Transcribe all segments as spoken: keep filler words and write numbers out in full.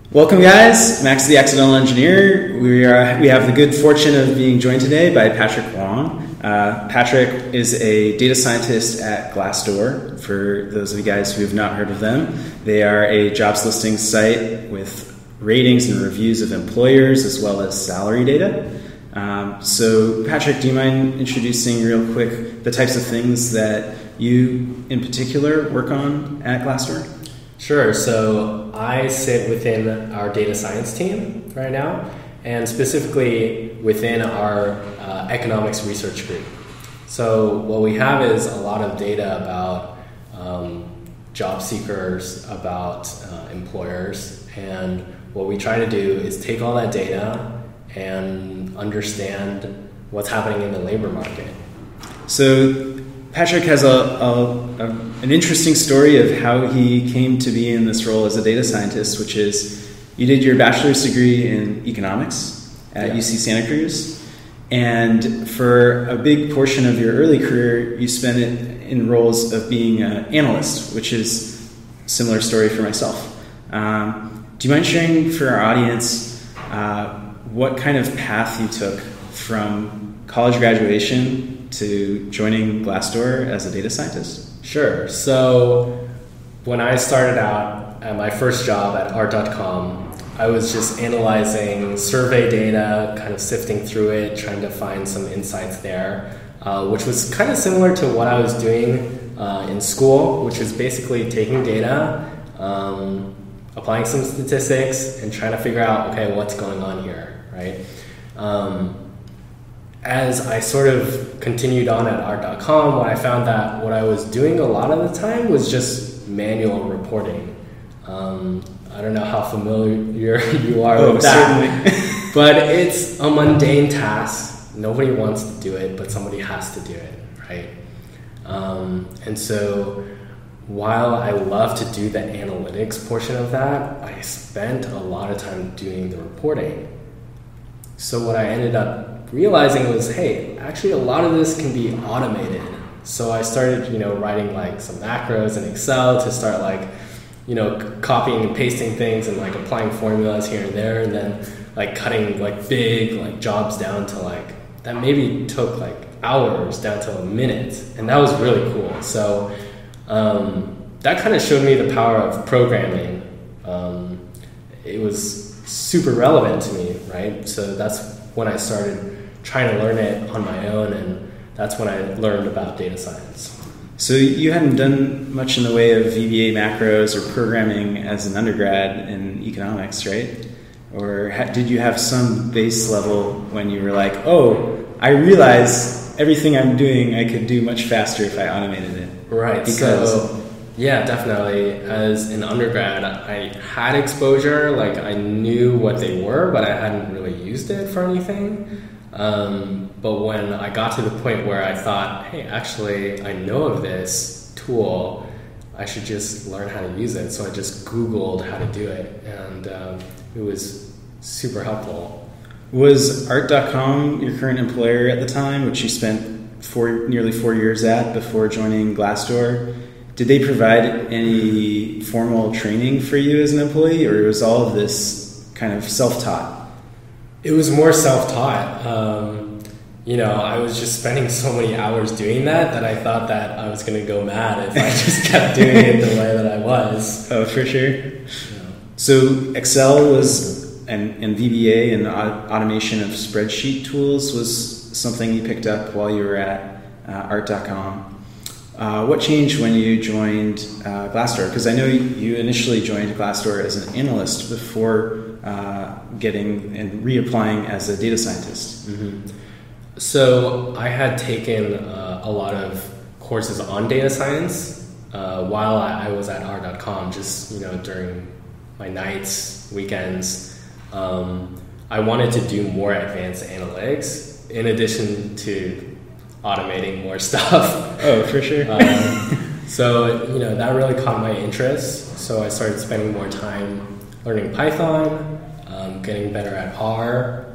Welcome, guys. Max, the Accidental Engineer. We are we have the good fortune of being joined today by Patrick Wong. Uh, Patrick is a data scientist at Glassdoor. For those of you guys who have not heard of them, they are a jobs listing site with ratings and reviews of employers as well as salary data. Um, so, Patrick, do you mind introducing real quick the types of things that you, in particular, work on at Glassdoor? Sure. So I sit within our data science team right now, and specifically within our uh, economics research group. So what we have is a lot of data about um, job seekers, about uh, employers, and what we try to do is take all that data and understand what's happening in the labor market. So Patrick has a, a, a an interesting story of how he came to be in this role as a data scientist, which is you did your bachelor's degree in economics at yeah. U C Santa Cruz, and for a big portion of your early career, you spent it in roles of being an analyst, which is a similar story for myself. Um, do you mind sharing for our audience uh, what kind of path you took from college graduation to joining Glassdoor as a data scientist? Sure. So when I started out at my first job at art dot com, I was just analyzing survey data, kind of sifting through it, trying to find some insights there, uh, which was kind of similar to what I was doing uh, in school, which was basically taking data, um, applying some statistics, and trying to figure out, okay, what's going on here, right? Um, As I sort of continued on at art dot com, what I found that what I was doing a lot of the time was just manual reporting. Um, I don't know how familiar you are oh, with that, certainly. But it's a mundane task. Nobody wants to do it, but somebody has to do it, right? Um, and so while I love to do the analytics portion of that, I spent a lot of time doing the reporting. So what I ended up realizing was, hey, actually a lot of this can be automated. So I started, you know, writing like some macros in Excel to start like, you know, c- copying and pasting things and like applying formulas here and there, and then like cutting like big like jobs down to like, that maybe took like hours down to a minute. And that was really cool. So um, that kind of showed me the power of programming. Um, it was super relevant to me, right? So that's when I started trying to learn it on my own, and that's when I learned about data science. So you hadn't done much in the way of V B A macros or programming as an undergrad in economics, right? Or ha- did you have some base level when you were like, oh, I realize everything I'm doing I could do much faster if I automated it? Right. Because so, yeah, definitely. As an undergrad, I had exposure, like I knew what they were, but I hadn't really used it for anything. Um, but when I got to the point where I thought, hey, actually, I know of this tool, I should just learn how to use it. So I just Googled how to do it, and um, it was super helpful. Was art dot com your current employer at the time, which you spent four, nearly four years at before joining Glassdoor? Did they provide any formal training for you as an employee, or was all of this kind of self-taught? It was more self-taught. Um, you know, I was just spending so many hours doing that that I thought that I was going to go mad if I just kept doing it the way that I was. Oh, for sure. Yeah. So Excel was, and, and V B A and automation of spreadsheet tools was something you picked up while you were at uh, art dot com. Uh, what changed when you joined uh, Glassdoor? Because I know you initially joined Glassdoor as an analyst before uh, getting and reapplying as a data scientist. Mm-hmm. So I had taken uh, a lot of courses on data science uh, while I, I was at art dot com, just, you know, during my nights, weekends. Um, I wanted to do more advanced analytics in addition to automating more stuff. Oh, for sure. um, so, you know, that really caught my interest. So I started spending more time learning Python, um, getting better at R,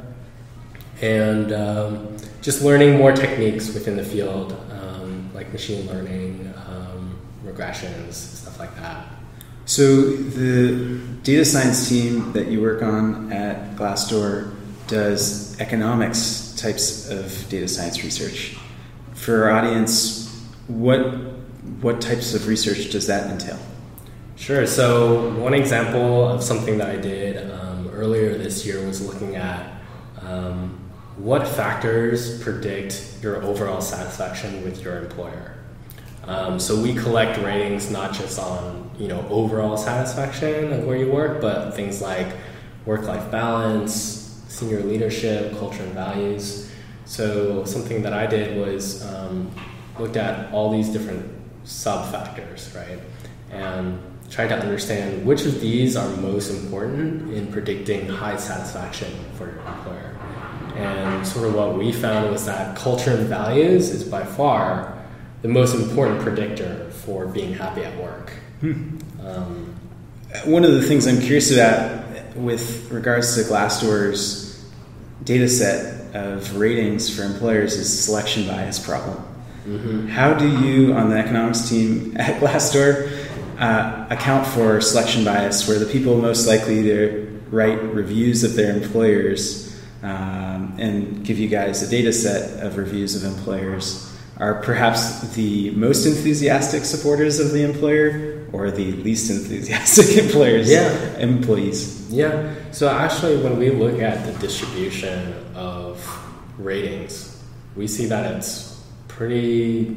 and um, just learning more techniques within the field, um, like machine learning, um, regressions, stuff like that. So the data science team that you work on at Glassdoor does economics types of data science research. For our audience, what what types of research does that entail? Sure. So one example of something that I did um, earlier this year was looking at um, what factors predict your overall satisfaction with your employer. Um, so we collect ratings not just on, you know, overall satisfaction of where you work, but things like work-life balance, senior leadership, culture and values. So something that I did was um, looked at all these different sub-factors, right? And tried to understand which of these are most important in predicting high satisfaction for your employer. And sort of what we found was that culture and values is by far the most important predictor for being happy at work. Hmm. Um, One of the things I'm curious about with regards to Glassdoor's data set of ratings for employers is selection bias problem. mm-hmm. How do you, on the economics team at Glassdoor, uh, account for selection bias, where the people most likely to write reviews of their employers um, and give you guys a data set of reviews of employers are perhaps the most enthusiastic supporters of the employer or the least enthusiastic employers, yeah. employees? Yeah. So actually, when we look at the distribution of ratings, we see that it's pretty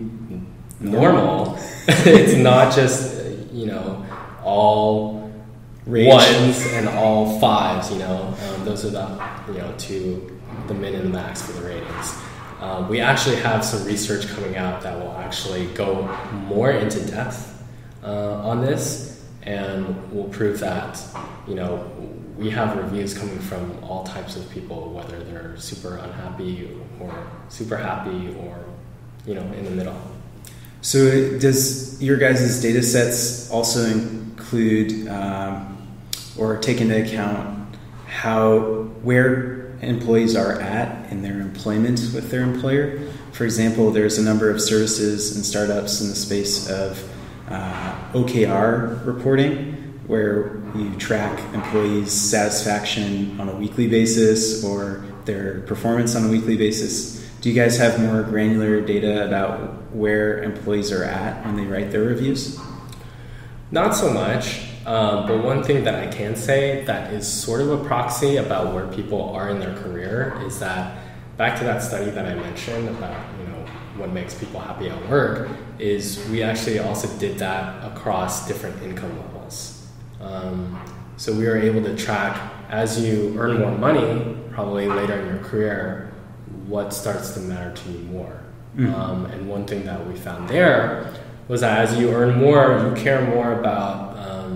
normal. It's not just, you know, all Range. ones and all fives, you know. Um, those are the, you know, to the min and the max for the ratings. Um, we actually have some research coming out that will actually go more into depth uh, on this, and will prove that, you know, we have reviews coming from all types of people, whether they're super unhappy or super happy or, you know, in the middle. So does your guys' data sets also include um, or take into account how where employees are at in their employment with their employer? For example, there's a number of services and startups in the space of uh, O K R reporting, where you track employees' satisfaction on a weekly basis or their performance on a weekly basis. Do you guys have more granular data about where employees are at when they write their reviews? Not so much. Um, but one thing that I can say that is sort of a proxy about where people are in their career is that, back to that study that I mentioned about, you know, what makes people happy at work, is we actually also did that across different income levels. Um, so we were able to track, as you earn more money, probably later in your career, what starts to matter to you more. Mm-hmm. Um, and one thing that we found there was that as you earn more, you care more about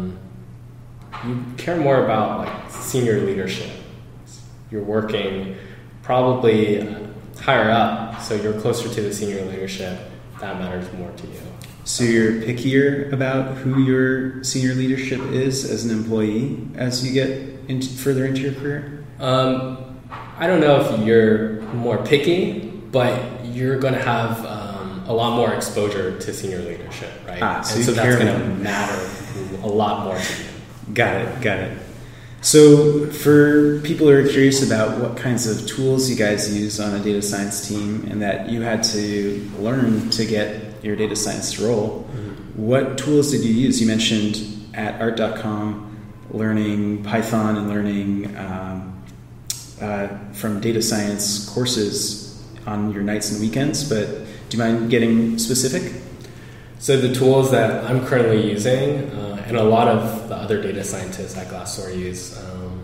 you care more about like senior leadership. You're working probably higher up, so you're closer to the senior leadership. That matters more to you. So you're pickier about who your senior leadership is as an employee as you get into, further into your career? Um, I don't know if you're more picky, but you're going to have um, a lot more exposure to senior leadership, right? Ah, so and so care that's going to more. matter a lot more to you. Got it, got it. So for people who are curious about what kinds of tools you guys use on a data science team and that you had to learn to get your data science role, mm-hmm. what tools did you use? You mentioned at art dot com learning Python and learning um, uh, from data science courses on your nights and weekends, but do you mind getting specific? So the tools that I'm currently using, uh, and a lot of the other data scientists at Glassdoor use, um,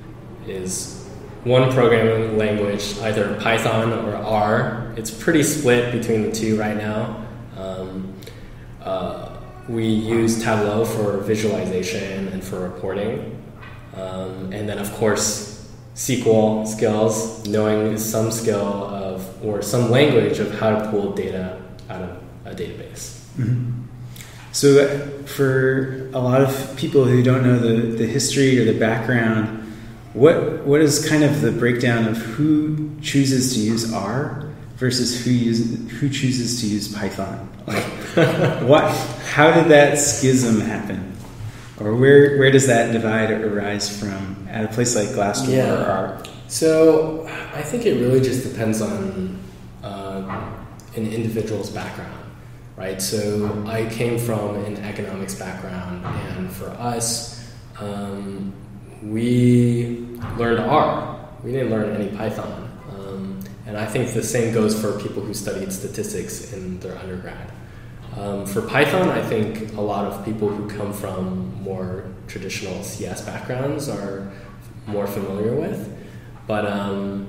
is one programming language, either Python or R. It's pretty split between the two right now. Um, uh, we use Tableau for visualization and for reporting. Um, and then, of course, S Q L skills, knowing some skill of, or some language of how to pull data out of a database. Mm-hmm. So uh, for a lot of people who don't know the, the history or the background, what what is kind of the breakdown of who chooses to use R versus who use, who chooses to use Python? Like, what? How did that schism happen? Or where where does that divide arise from at a place like Glassdoor Yeah. or R? So I think it really just depends on uh, an individual's background, right? So I came from an economics background, and for us, um, we learned R. We didn't learn any Python. Um, and I think the same goes for people who studied statistics in their undergrad. Um, for Python, I think a lot of people who come from more traditional C S backgrounds are more familiar with. But um,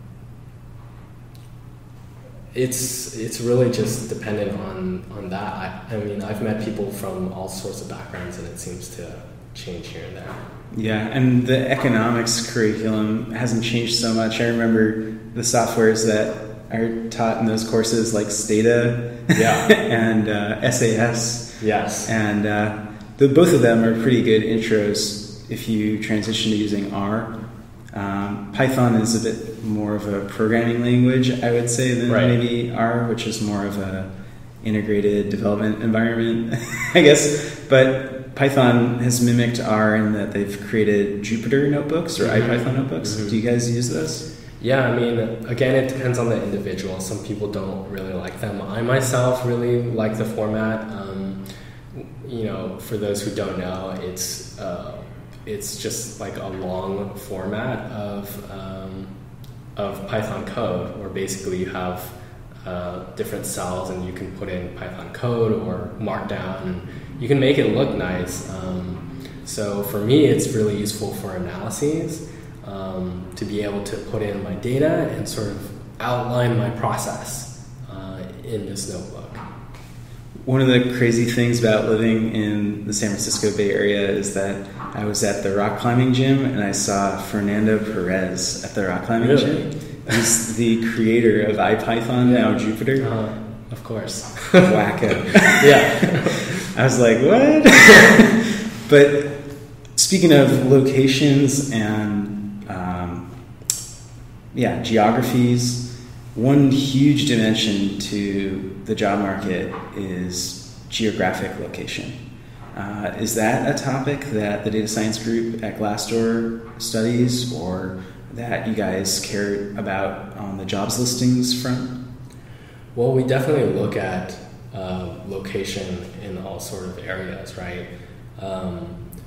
it's it's really just dependent on, on that. I, I mean, I've met people from all sorts of backgrounds, and it seems to change here and there. Yeah, and the economics curriculum hasn't changed so much. I remember the softwares that are taught in those courses, like Stata Yeah. and uh, S A S. Yes. And uh, the, both of them are pretty good intros if you transition to using R. Um, Python is a bit more of a programming language, I would say, than Right. maybe R, which is more of a integrated development environment, I guess. But Python has mimicked R in that they've created Jupyter notebooks or Mhm. IPython notebooks. Mhm. Do you guys use those? Yeah, I mean, again, it depends on the individual. Some people don't really like them. I myself really like the format. Um, you know, for those who don't know, it's uh, it's just like a long format of um, of Python code, where basically you have uh, different cells and you can put in Python code or Markdown, and you can make it look nice. Um, so for me, it's really useful for analyses. Um, to be able to put in my data and sort of outline my process uh, in this notebook. One of the crazy things about living in the San Francisco Bay Area is that I was at the rock climbing gym and I saw Fernando Perez at the rock climbing Really? gym. He's the creator of IPython, Yeah. now Jupyter. Uh, of course. Wacko. Yeah. I was like, what? But speaking of locations and um, yeah, geographies, one huge dimension to the job market is geographic location. Uh, is that a topic that the data science group at Glassdoor studies, or that you guys care about on the jobs listings front? Well, we definitely look at uh, location in all sort of areas, right? Um,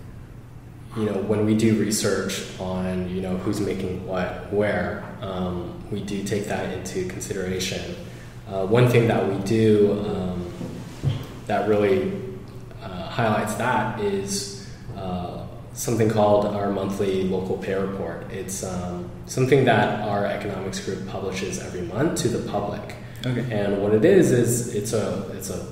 you know, when we do research on, you know, who's making what, where, um, we do take that into consideration. Uh, one thing that we do um, that really uh, highlights that is uh, something called our monthly local pay report. It's um, something that our economics group publishes every month to the public. Okay. And what it is is it's a it's a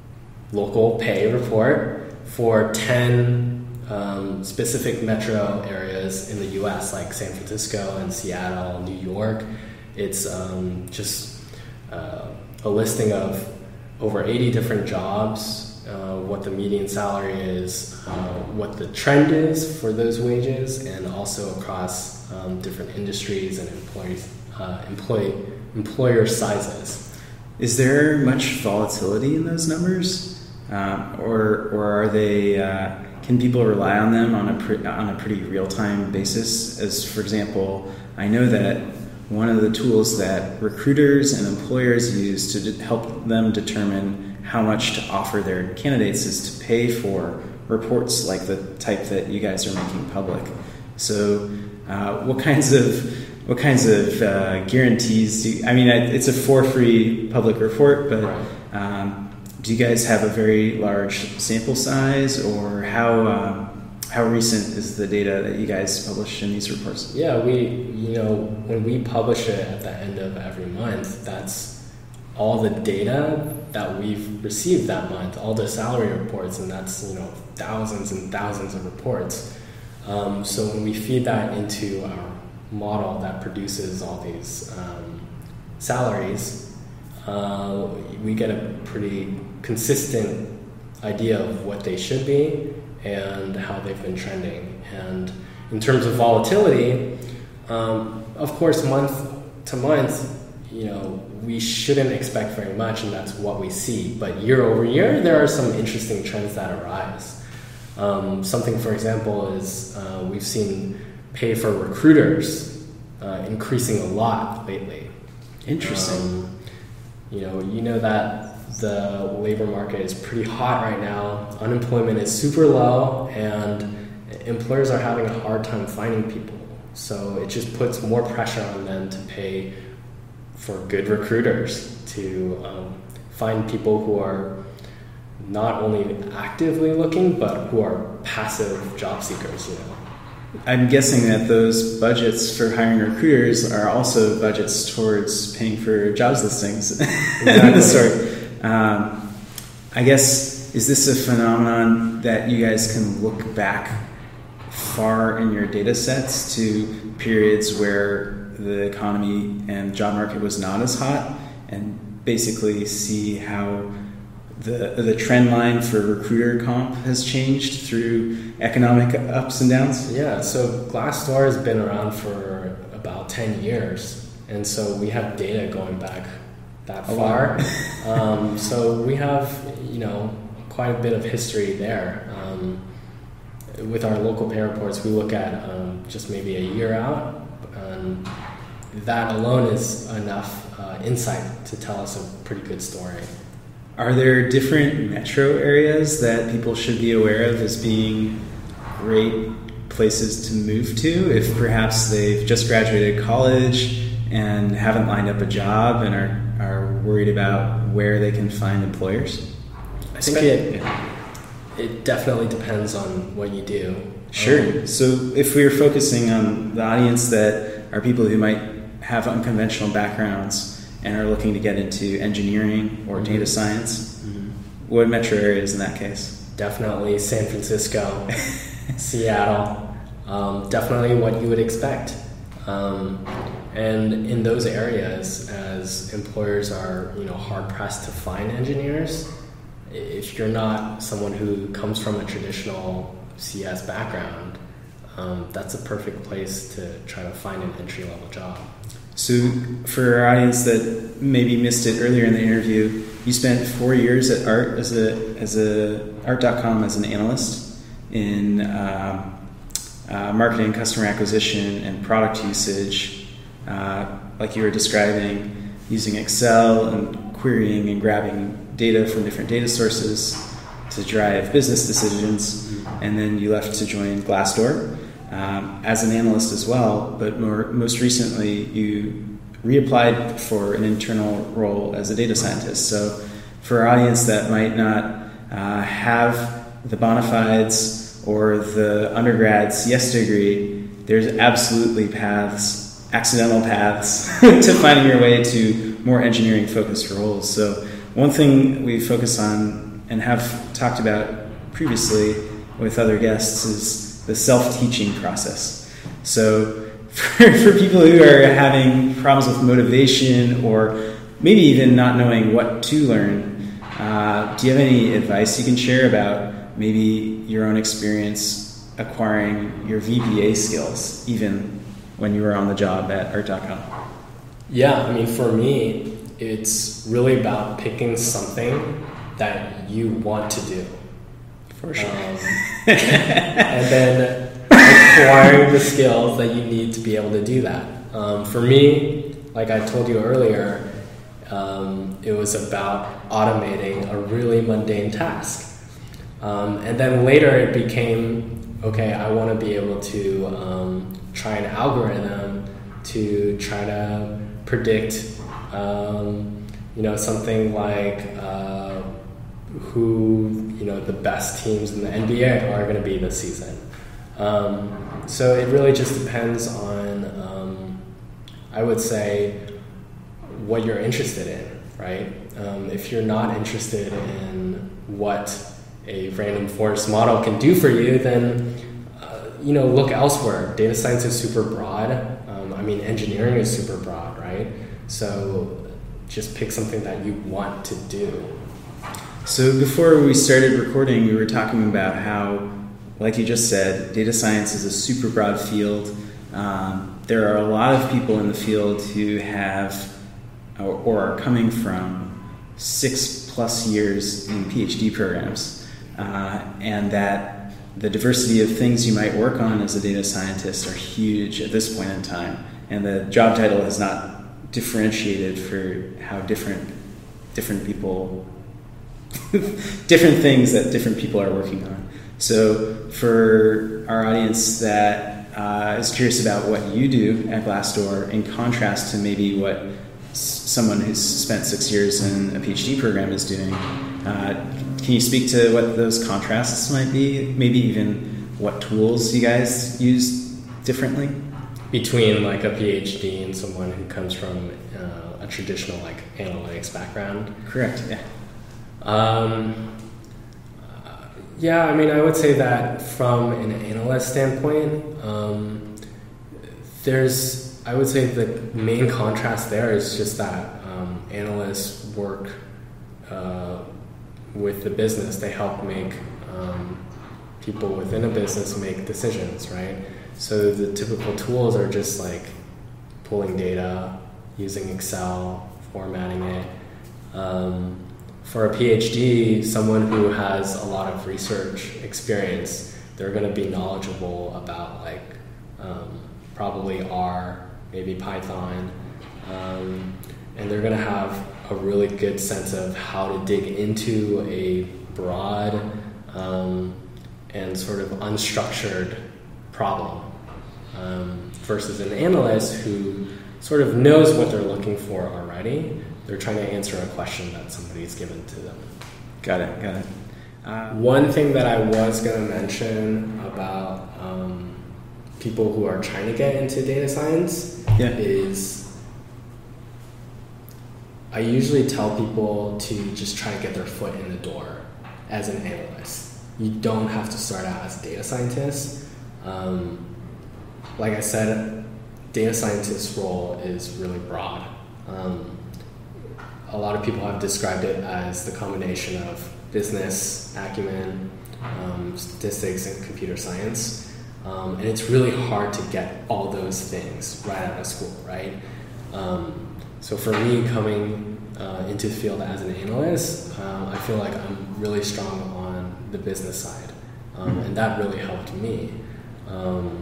local pay report for ten um, specific metro areas in the U S, like San Francisco and Seattle, New York. It's um, just uh, a listing of over eighty different jobs, uh, what the median salary is, uh, what the trend is for those wages, and also across um, different industries and employees, uh, employee employer sizes. Is there much volatility in those numbers, um, or or are they? Uh, can people rely on them on a pre- on a pretty real time basis? As for example, I know that one of the tools that recruiters and employers use to de- help them determine how much to offer their candidates is to pay for reports like the type that you guys are making public. So, uh, what kinds of What kinds of uh, guarantees do you, I mean, it's a for free public report, but um, do you guys have a very large sample size, or how um, how recent is the data that you guys publish in these reports? Yeah, we, you know, when we publish it at the end of every month, that's all the data that we've received that month, all the salary reports, and that's, you know, thousands and thousands of reports. Um, so when we feed that into our model that produces all these um, salaries, uh, we get a pretty consistent idea of what they should be and how they've been trending. And in terms of volatility, um, of course, month to month, you know, we shouldn't expect very much, and that's what we see. But year over year, there are some interesting trends that arise. Um, something, for example, is uh, we've seen pay for recruiters uh, increasing a lot lately. Interesting. Um, you know, you know that the labor market is pretty hot right now. Unemployment is super low, and employers are having a hard time finding people. So it just puts more pressure on them to pay for good recruiters to um, find people who are not only actively looking, but who are passive job seekers, you know. I'm guessing that those budgets for hiring recruiters are also budgets towards paying for jobs listings. Exactly. Sorry. Um, I guess, is this a phenomenon that you guys can look back far in your data sets to periods where the economy and job market was not as hot, and basically see how the the trend line for recruiter comp has changed through economic ups and downs? Yeah, so Glassdoor has been around for about ten years, and so we have data going back that far. um, so we have, you know, quite a bit of history there. Um, with our local pay reports, we look at um, just maybe a year out, and that alone is enough uh, insight to tell us a pretty good story. Are there different metro areas that people should be aware of as being great places to move to if perhaps they've just graduated college and haven't lined up a job and are, are worried about where they can find employers? I think it, it definitely depends on what you do. Sure. Um, so if we were focusing on the audience that are people who might have unconventional backgrounds and are looking to get into engineering or data science, mm-hmm. what metro areas in that case? Definitely San Francisco, Seattle, um, definitely what you would expect. Um, and in those areas, as employers are, you know, hard pressed to find engineers, if you're not someone who comes from a traditional C S background, um, that's a perfect place to try to find an entry level job. So for our audience that maybe missed it earlier in the interview, you spent four years at Art as a as a art dot com as an analyst in um, uh, marketing, customer acquisition, and product usage, uh, like you were describing, using Excel and querying and grabbing data from different data sources to drive business decisions, and then you left to join Glassdoor. Um, as an analyst as well, but more, most recently you reapplied for an internal role as a data scientist. So for our audience that might not uh, have the bona fides or the undergrad's yes degree, there's absolutely paths, accidental paths, to finding your way to more engineering focused roles. So one thing we focus on and have talked about previously with other guests is the self-teaching process. So for, for people who are having problems with motivation or maybe even not knowing what to learn, uh, do you have any advice you can share about maybe your own experience acquiring your V B A skills, even when you were on the job at art dot com? Yeah, I mean, for me, it's really about picking something that you want to do. For sure. Um, and then acquiring the skills that you need to be able to do that. Um, for me, like I told you earlier, um, it was about automating a really mundane task. Um, and then later it became, okay, I want to be able to um, try an algorithm to try to predict, um, you know, something like uh, who, you know, the best teams in the N B A are going to be this season. Um, so it really just depends on, um, I would say, what you're interested in, right? Um, if you're not interested in what a random forest model can do for you, then, uh, you know, look elsewhere. Data science is super broad. Um, I mean, engineering is super broad, right? So just pick something that you want to do. So before we started recording, we were talking about how, like you just said, data science is a super broad field. Um, there are a lot of people in the field who have or, or are coming from six plus years in PhD programs, uh, and that the diversity of things you might work on as a data scientist are huge at this point in time. And the job title has not differentiated for how different different people, different things that different people are working on. So for our audience that uh, is curious about what you do at Glassdoor, in contrast to maybe what s- someone who's spent six years in a PhD program is doing, uh, can you speak to what those contrasts might be? Maybe even what tools you guys use differently? Between like a PhD and someone who comes from uh, a traditional like analytics background. Correct, yeah. Um, uh, yeah, I mean, I would say that from an analyst standpoint, um, there's, I would say the main contrast there is just that um, analysts work uh, with the business. They help make um, people within a business make decisions, right? So the typical tools are just like pulling data, using Excel, formatting it. Um, for a PhD, someone who has a lot of research experience, they're going to be knowledgeable about like um, probably R, maybe Python, um, and they're going to have a really good sense of how to dig into a broad um, and sort of unstructured problem. Um, versus an analyst who sort of knows what they're looking for already. They're trying to answer a question that somebody's given to them. Got it, got it. Uh, One thing that I was going to mention about um, people who are trying to get into data science yeah. is I usually tell people to just try to get their foot in the door as an analyst. You don't have to start out as a data scientist. Um, Like I said, data scientist's role is really broad. Um, a lot of people have described it as the combination of business acumen, um, statistics, and computer science. Um, and it's really hard to get all those things right out of school, right? Um, so for me, coming uh, into the field as an analyst, uh, I feel like I'm really strong on the business side. Um, and that really helped me. Um,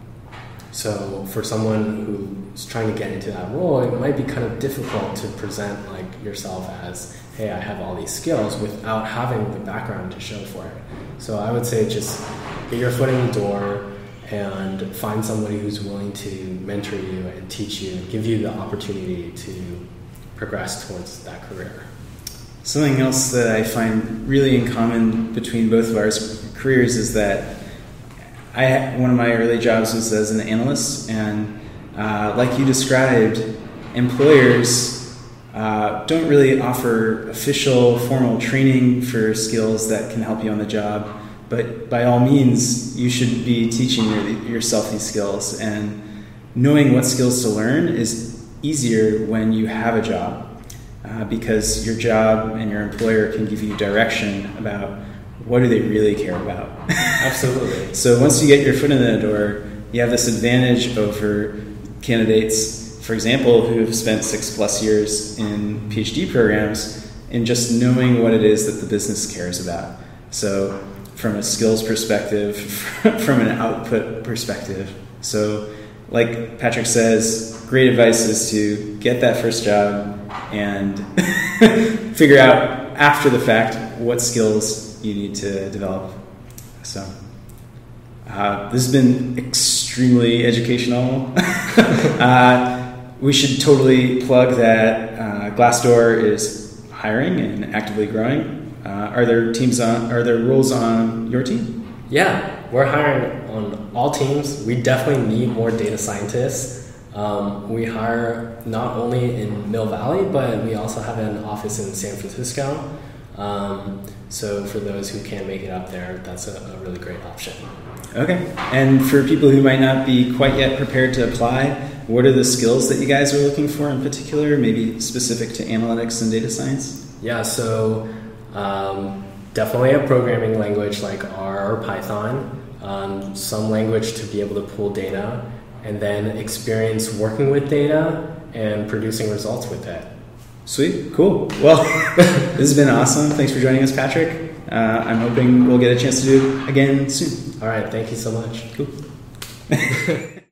So for someone who's trying to get into that role, it might be kind of difficult to present like yourself as, hey, I have all these skills without having the background to show for it. So I would say just get your foot in the door and find somebody who's willing to mentor you and teach you and give you the opportunity to progress towards that career. Something else that I find really in common between both of our careers is that I, one of my early jobs was as an analyst, and uh, like you described, employers uh, don't really offer official, formal training for skills that can help you on the job, but by all means, you should be teaching your, yourself these skills, and knowing what skills to learn is easier when you have a job, uh, because your job and your employer can give you direction about what do they really care about? Absolutely. So once you get your foot in the door, you have this advantage over candidates, for example, who have spent six plus years in PhD programs in just knowing what it is that the business cares about. So from a skills perspective, from an output perspective. So like Patrick says, great advice is to get that first job and figure out after the fact what skills you need to develop. So uh, this has been extremely educational. uh, we should totally plug that uh, Glassdoor is hiring and actively growing. Uh, are there teams on? Are there roles on your team? Yeah, we're hiring on all teams. We definitely need more data scientists. Um, we hire not only in Mill Valley, but we also have an office in San Francisco. Um, so for those who can't make it up there, that's a, a really great option. Okay. And for people who might not be quite yet prepared to apply, what are the skills that you guys are looking for in particular, maybe specific to analytics and data science? Yeah, so um, definitely a programming language like R or Python, um, some language to be able to pull data, and then experience working with data and producing results with it. Sweet, cool. Well, this has been awesome. Thanks for joining us, Patrick. Uh, I'm hoping we'll get a chance to do it again soon. All right. Thank you so much. Cool.